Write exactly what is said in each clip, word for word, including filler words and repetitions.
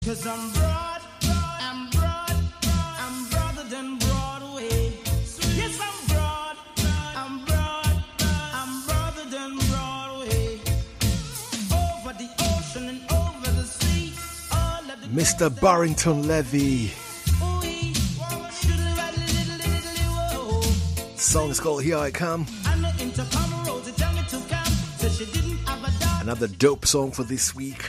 Cause I'm broad, I'm broad, I'm broader than Broadway. Yes, I'm broad, I'm broad, I'm broader than Broadway. Over the ocean and over the sea, all of the Mister Barrington Levy. Song is called Here I Come. Another dope song for this week.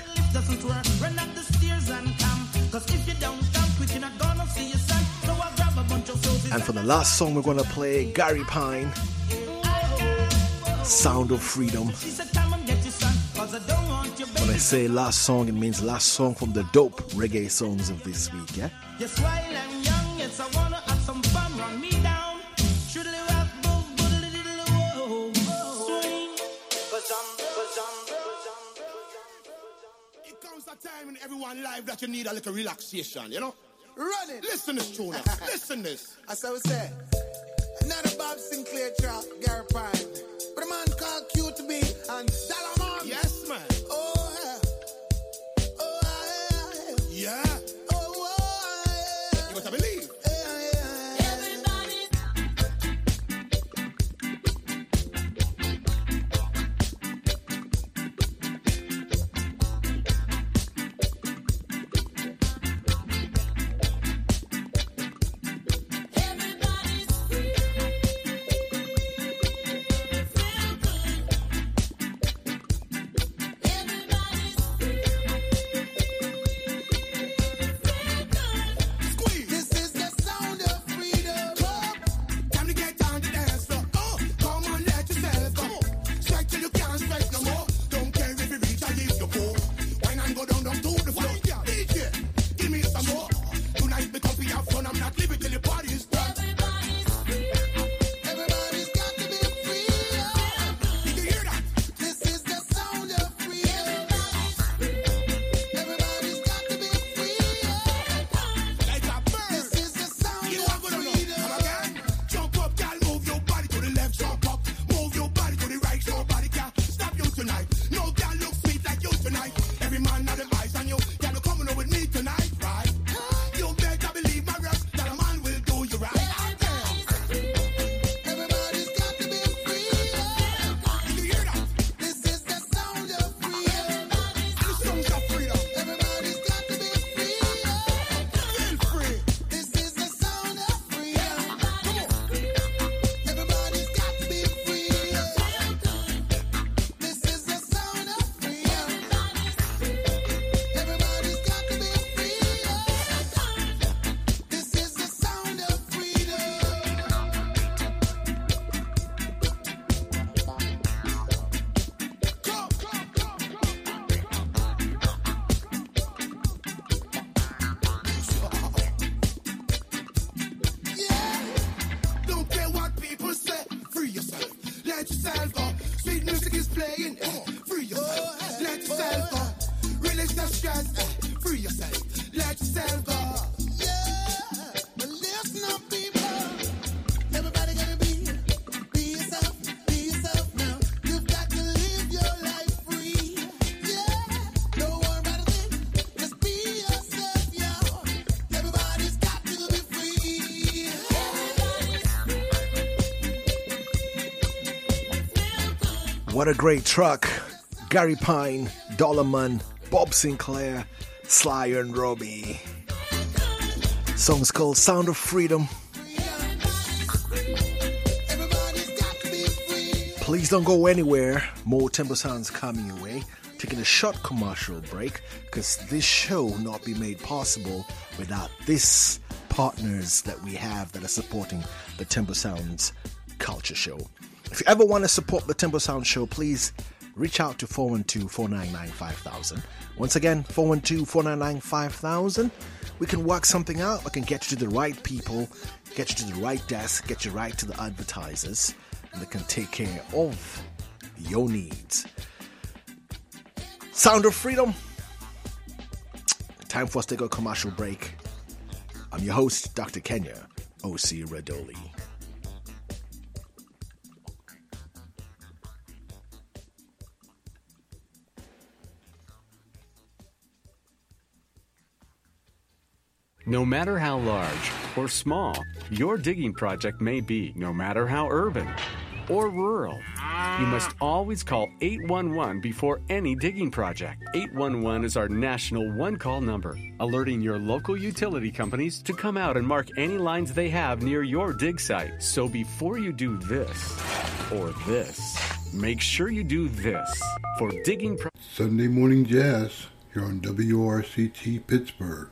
And for the last song we're going to play, Gary Pine, Sound of Freedom. When I say last song, it means last song from the dope reggae songs of this week, yeah? Yes, while I'm young, yes, I wanna have some fun, run me down. Should I rock, boom, boom, little, whoa, swing. Cause I'm, cause I'm, cause I'm. It comes a time in everyone's life that you need a little relaxation, you know? Run it. Listen this tune. Listen this. As I was saying, another Bob Sinclair track, Gary Pine. But a man called Q to be and Salaman. Yes, man. Oh, yeah. Oh, yeah. Yeah. Oh, oh, yeah. You better believe. What a great track. Gary Pine, Dollarman, Bob Sinclair, Sly and Robbie. Song's called Sound of Freedom. Please don't go anywhere. More Tempo Sounds coming your way. Taking a short commercial break because this show will not be made possible without these partners that we have that are supporting the Tempo Sounds Culture Show. If you ever want to support the Tempo Sound Show, please reach out to four one two, four nine nine, five thousand. Once again, four one two, four nine nine, five thousand. We can work something out. We can get you to the right people, get you to the right desk, get you right to the advertisers, and they can take care of your needs. Sound of Freedom. Time for us to take a commercial break. I'm your host, Doctor Kenya O C Radoli. No matter how large or small your digging project may be, no matter how urban or rural, you must always call eight one one before any digging project. eight one one is our national one-call number, alerting your local utility companies to come out and mark any lines they have near your dig site. So before you do this or this, make sure you do this for digging pro- Sunday Morning Jazz here on W R C T Pittsburgh.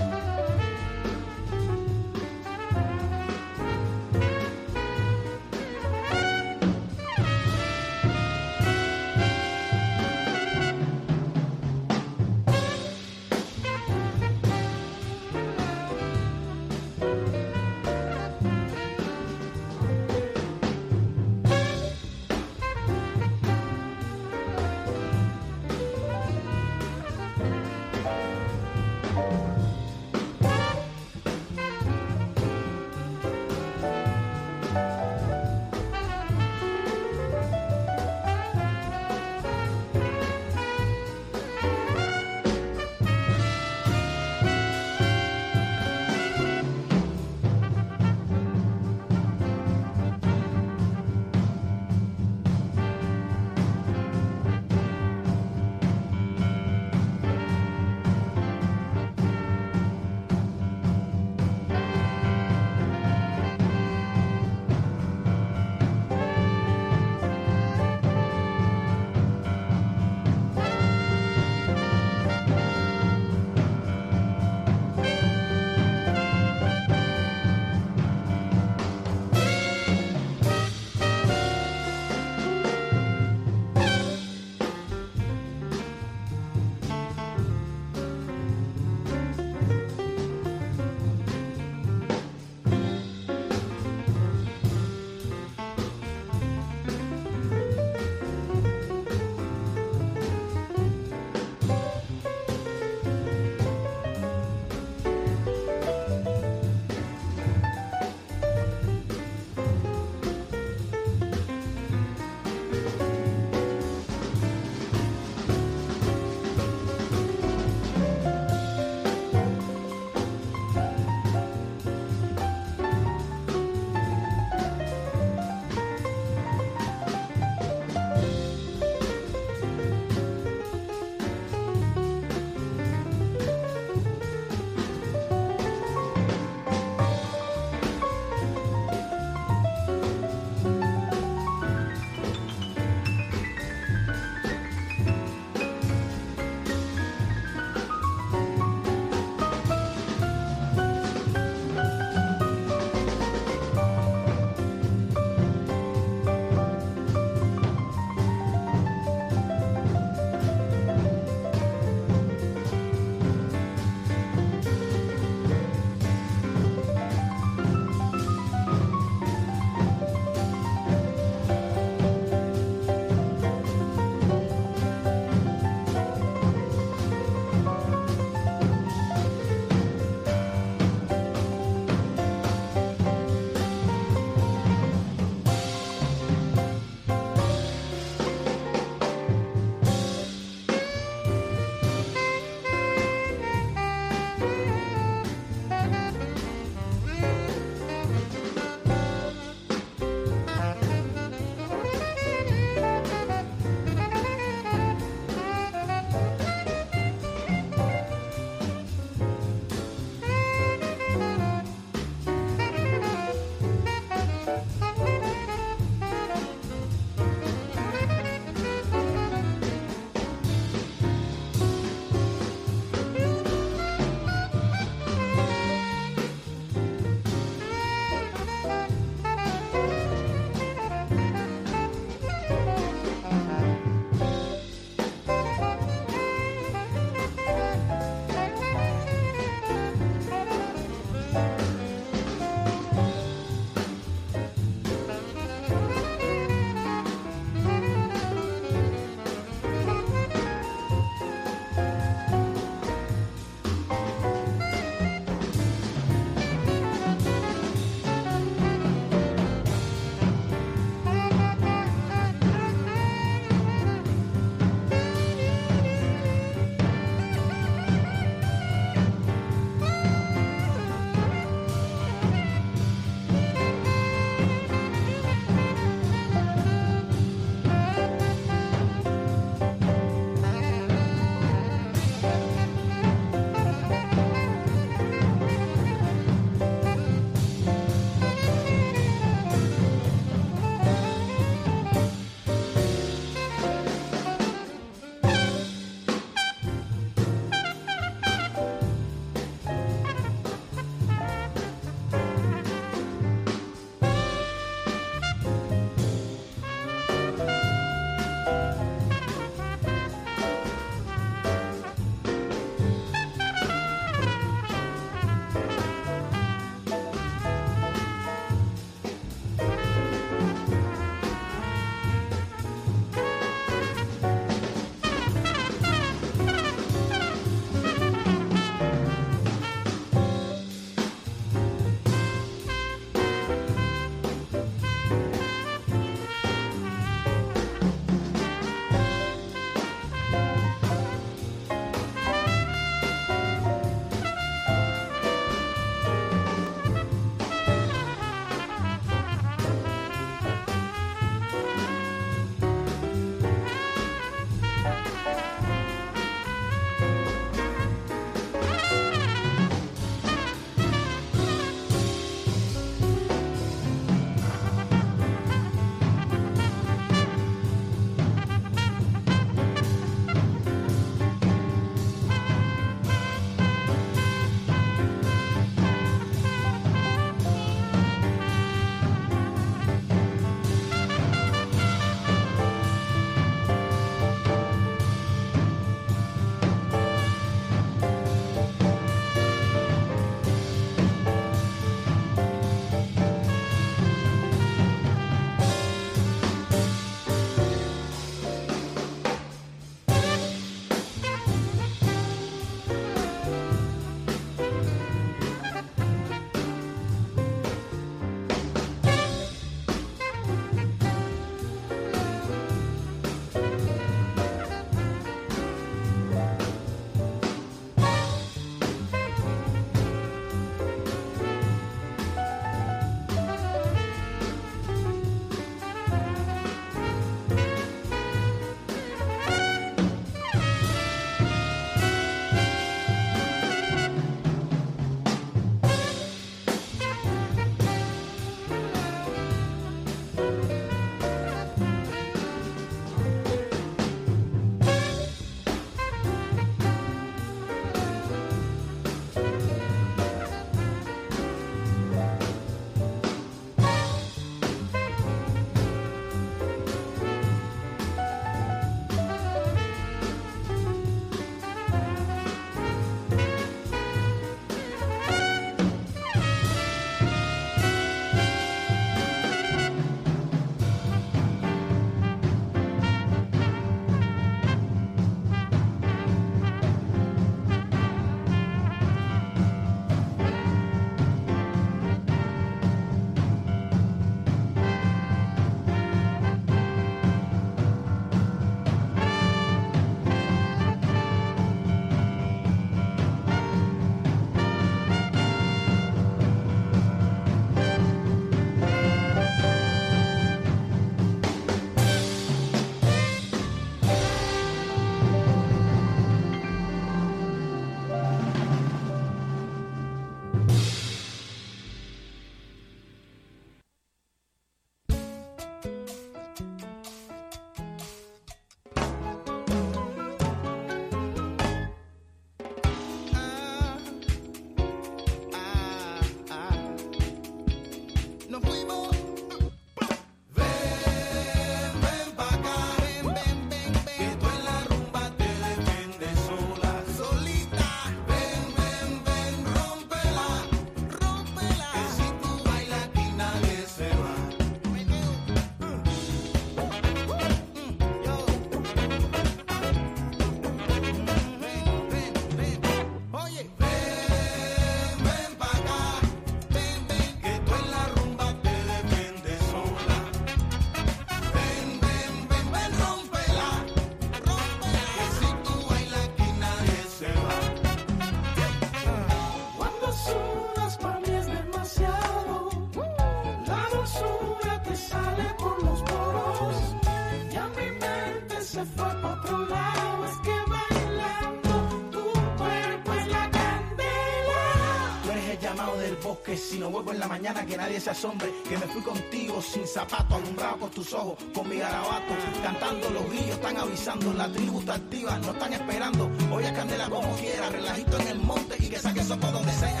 se fue por otro lado. Es que bailando tu cuerpo es la candela. Tú eres el llamado del bosque, si no vuelvo en la mañana que nadie se asombre, que me fui contigo sin zapatos, alumbrado por tus ojos, con mi garabato, cantando los grillos están avisando, la tribu está activa, no están esperando, hoy es candela como quiera, relajito en el monte y que saque eso por donde sea.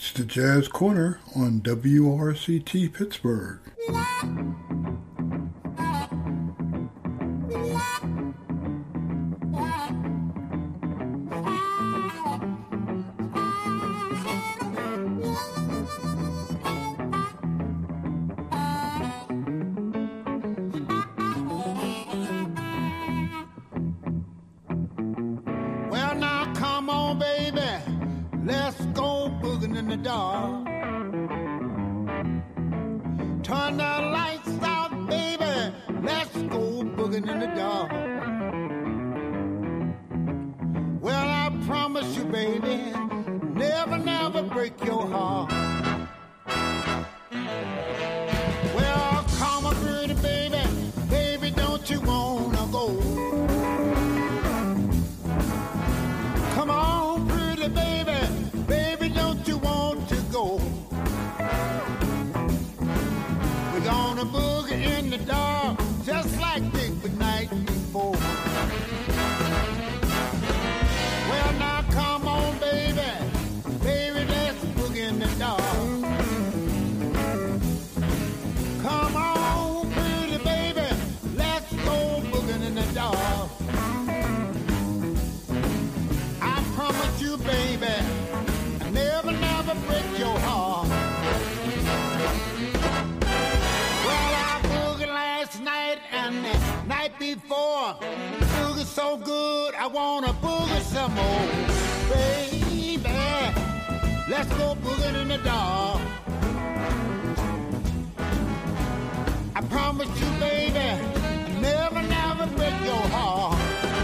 It's the Jazz Corner on W R C T Pittsburgh. Well, now come on, baby. Let's go booging in the dark. Turn the lights out, baby. Let's go booging in the dark. Well, I promise you, baby, never, never break your heart. Well, come on, pretty baby. Baby, don't you wanna go? Come on, pretty baby. Baby, don't you want to go? We're gonna boogie in the dark, just like the night before. Well, now come on, baby. Baby, let's boogie in the dark. Come on, pretty baby. Let's go boogie in the dark. I promise you, baby, I never, never break your heart. Well, I boogied last night and the night before. Boogie so good, I wanna boogie some more. Baby, let's go boogie in the dark. I promise you, baby, I never, never break your heart.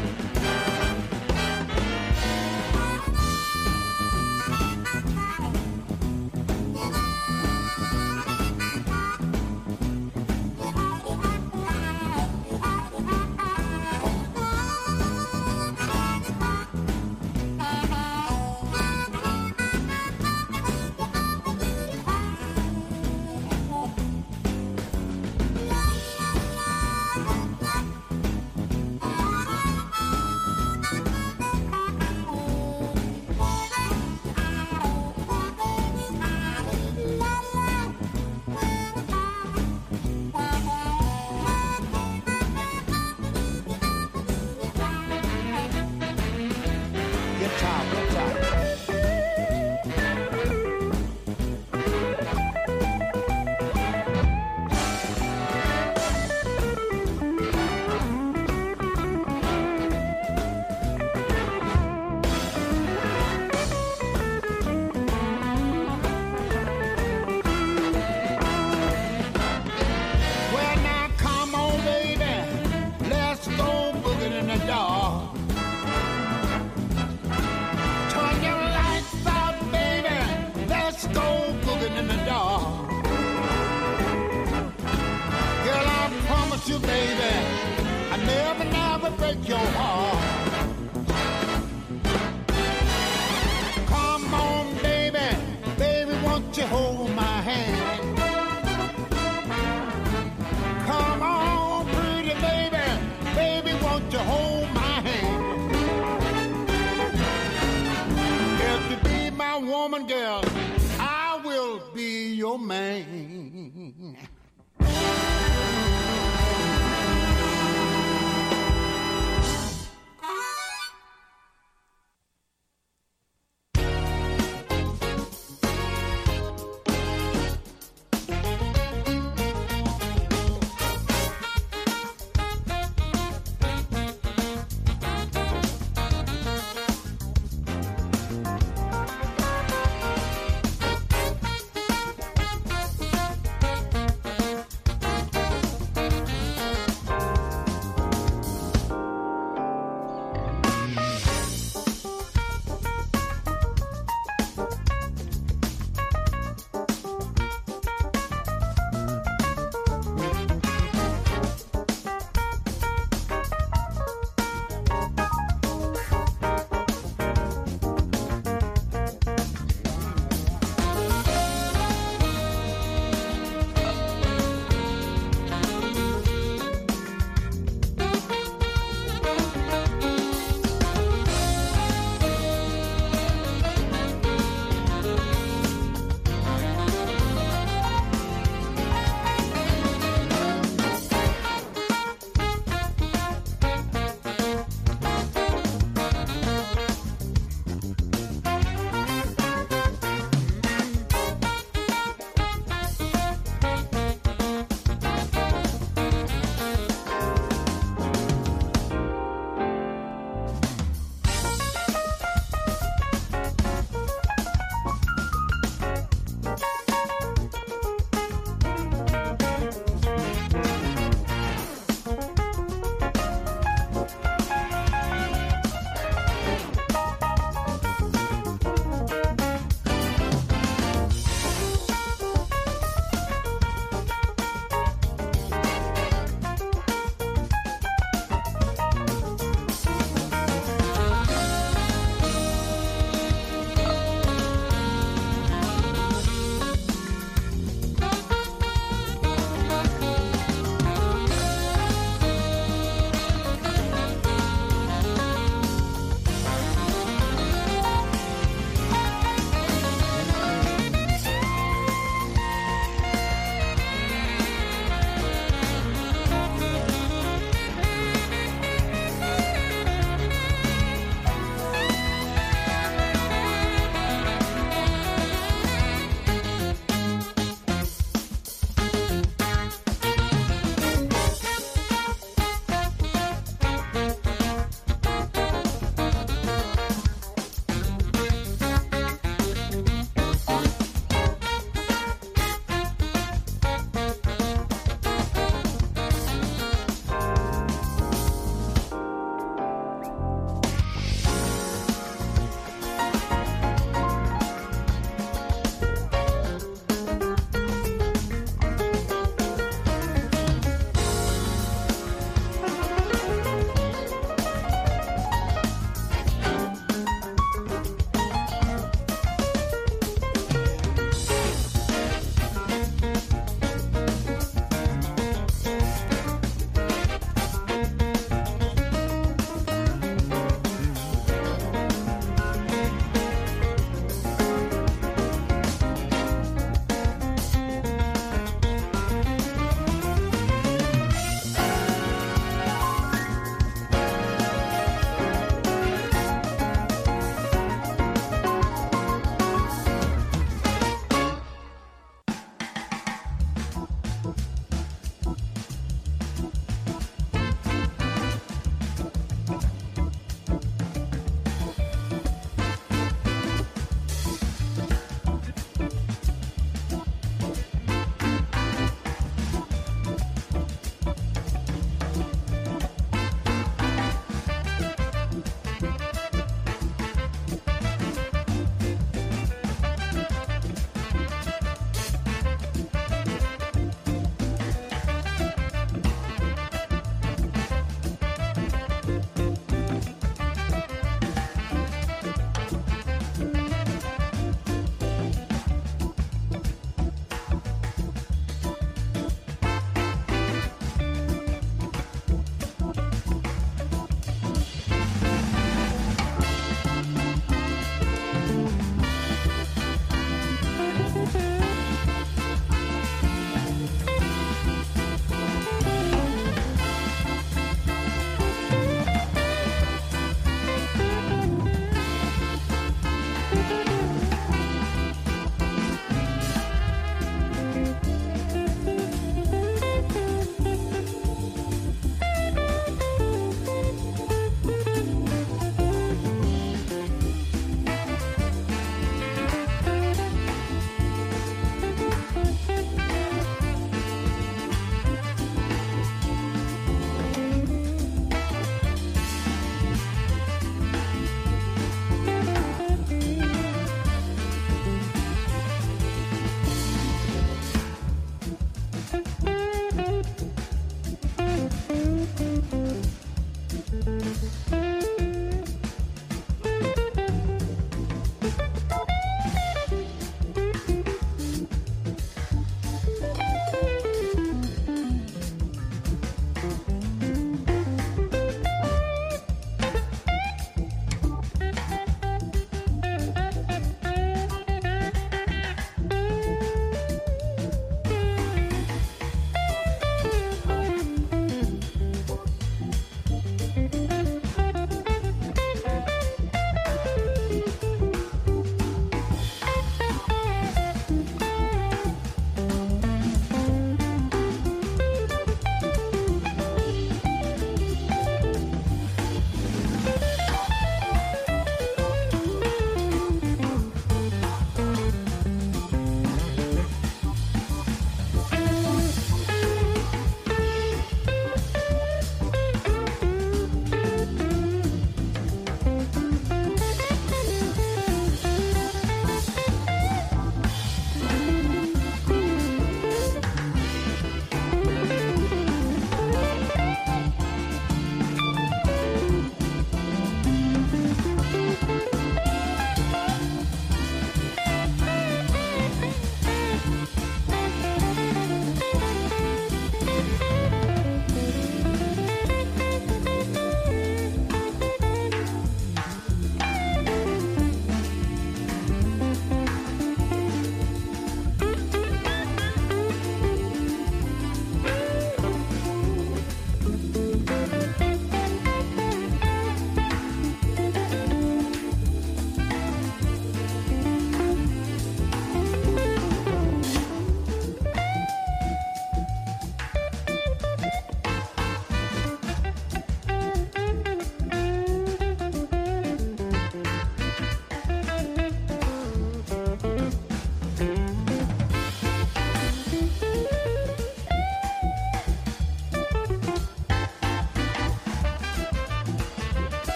You, baby, I never, never break your heart. Come on, baby, baby, won't you hold my hand? Come on, pretty baby, baby, won't you hold my hand? If you be my woman, girl, I will be your man.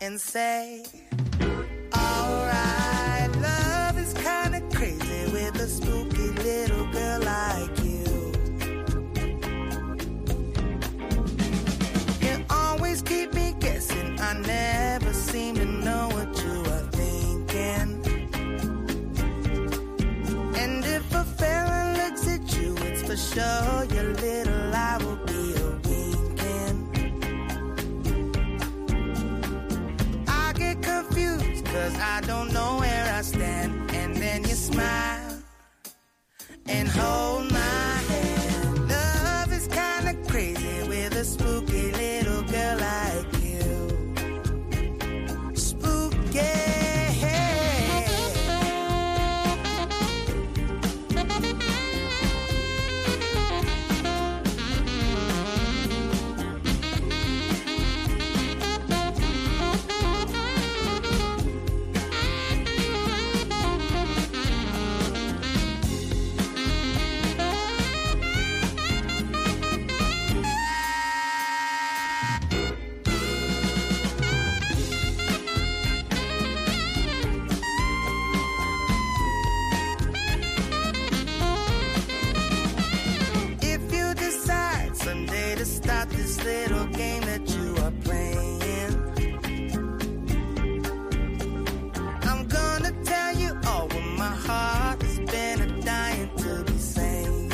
and say, alright, love is kinda crazy with a spooky little girl like you. You always keep me guessing, I never seem to know what you are thinking. And if a fella looks at you, it's for sure your little eye will be a winking. I get confused cause I don't know where I stand. And then you smile and hold my hand. Love is kinda crazy with a spooky little girl like you. Spooky. Stop this little game that you are playing. I'm gonna tell you all what my heart has been a dying to be saying.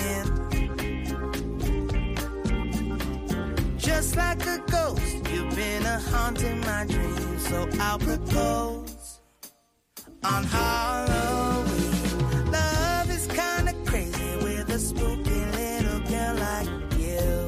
Just like a ghost, you've been a haunting my dreams. So I'll propose on Halloween. Love is kinda crazy with a spooky little girl like you.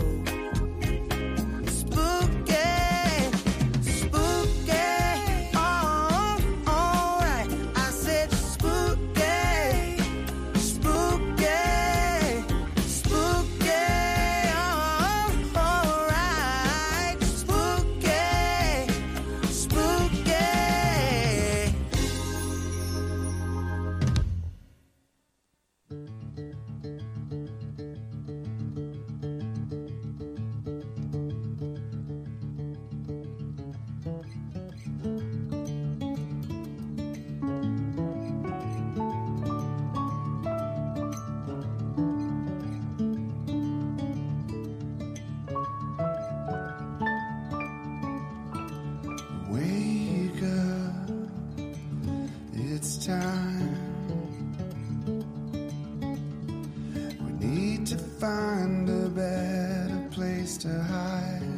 Find a better place to hide.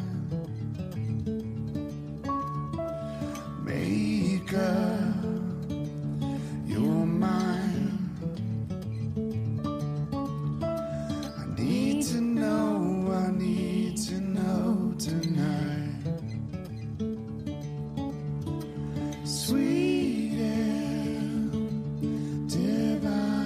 Make up your mind. I need to know, I need to know tonight. Sweet and divine.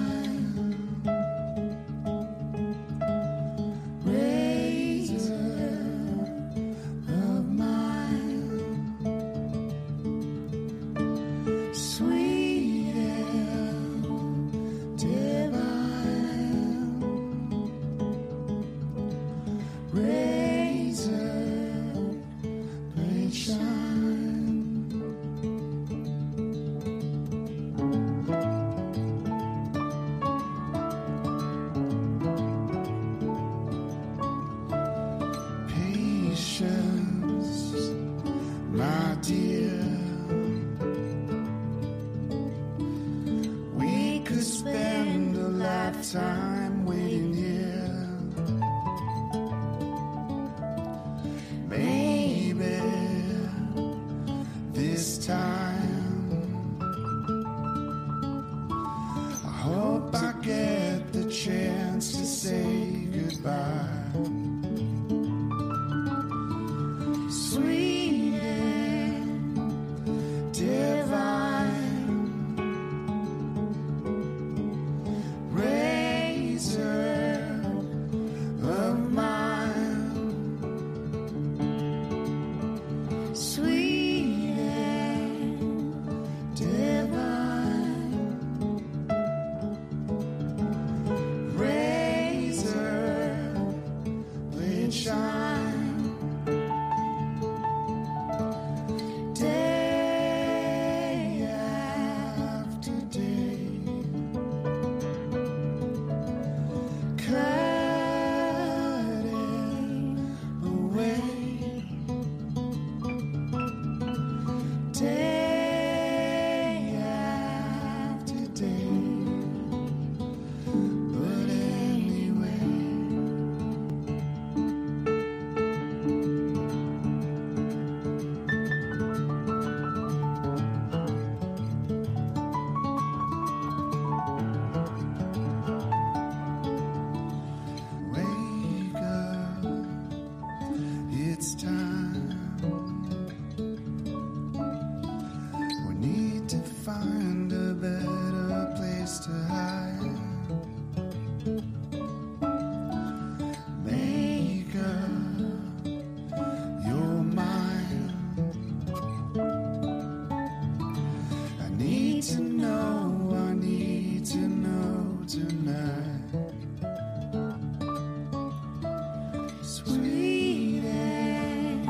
sweet and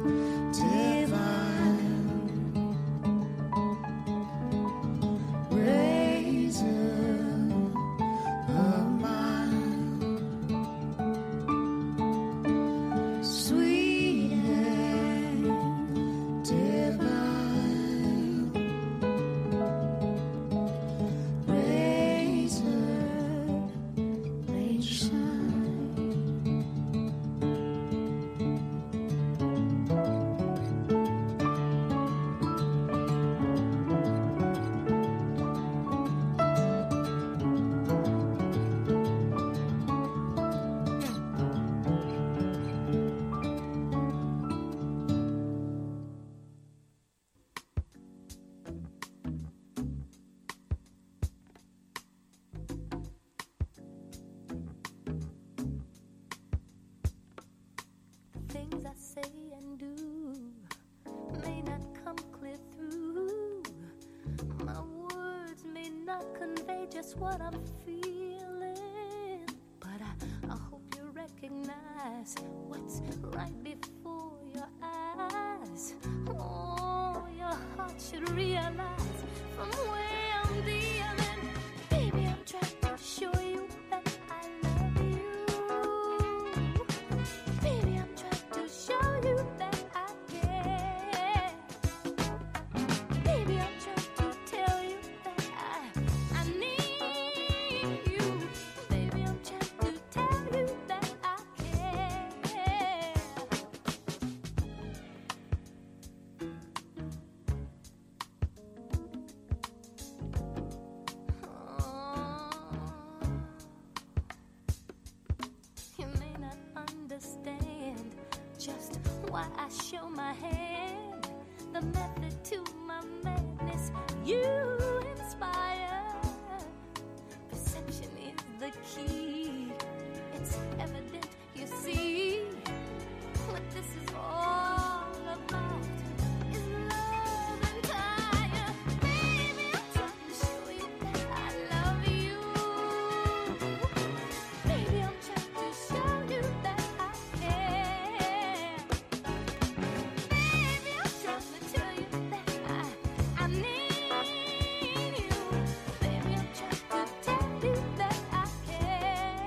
divine. Razor of mine, sweet and divine. Razor, blade shine. Things I say and do may not come clear through. My words may not convey just what I'm feeling, but I, I hope you recognize what's right before your eyes. Oh, your heart should realize from where I'm dealing. Baby, I'm trying to show you that I love you. Baby, I'm trying to show you that I care. Baby, I'm trying to tell you that I, I need you. Baby, I'm trying to tell you that I care. You may not understand just why I show my hand, the method to my madness you inspire. Perception is the key. It's evident, you see, what this is all about is love entire. Baby, I'm trying to show you that I love you. Baby, I'm trying to show you that I care. Baby, I'm trying to tell you that I, I need you. Baby, I'm trying to tell you that I care.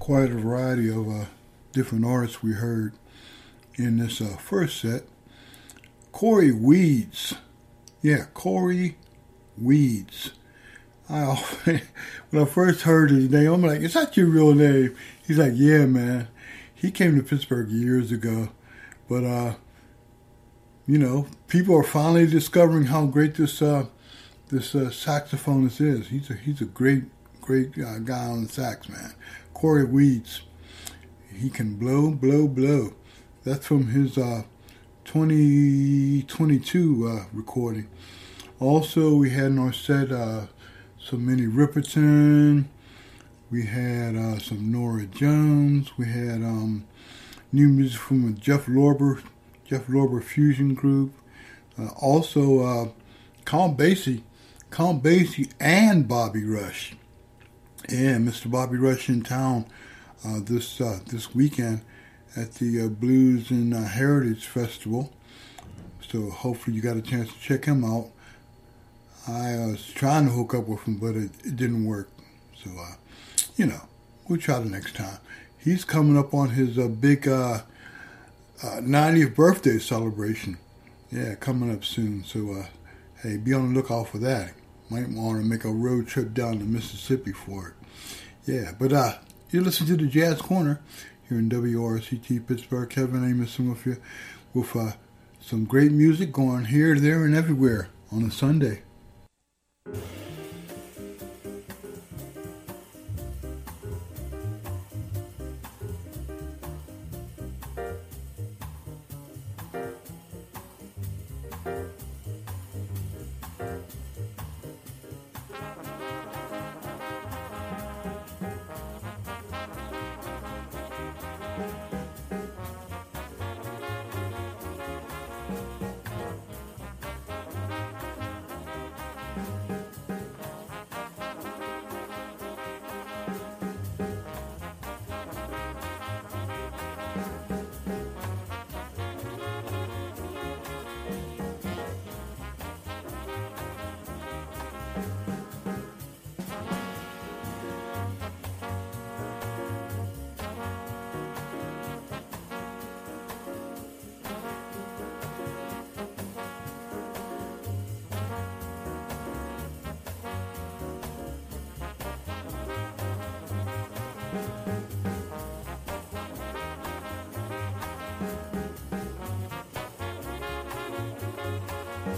quite a variety of uh, different artists we heard in this uh, first set. Corey Weeds. Yeah, Corey Weeds. I often, when I first heard his name, I'm like, is that your real name? He's like, yeah, man. He came to Pittsburgh years ago. But, uh, you know, people are finally discovering how great this uh, this uh, saxophonist is. He's a, he's a great, great uh, guy on the sax, man. Corey Weeds. He can blow, blow, blow. That's from his uh, twenty twenty-two uh, recording. Also, we had in our set uh, some Minnie Riperton. We had uh, some Nora Jones. We had um, new music from Jeff Lorber, Jeff Lorber Fusion Group. Uh, also, uh, Count Basie, Count Basie and Bobby Rush. Yeah, Mister Bobby Rush in town uh, this uh, this weekend at the uh, Blues and uh, Heritage Festival. So hopefully you got a chance to check him out. I was trying to hook up with him, but it, it didn't work. So, uh, you know, we'll try the next time. He's coming up on his uh, big uh, uh, ninetieth birthday celebration. Yeah, coming up soon. So, uh, hey, be on the lookout for that. Might want to make a road trip down to Mississippi for it. Yeah, but uh, you listen to the Jazz Corner here in W R C T Pittsburgh. Kevin Amerson with you with uh, some great music going here, there, and everywhere on a Sunday.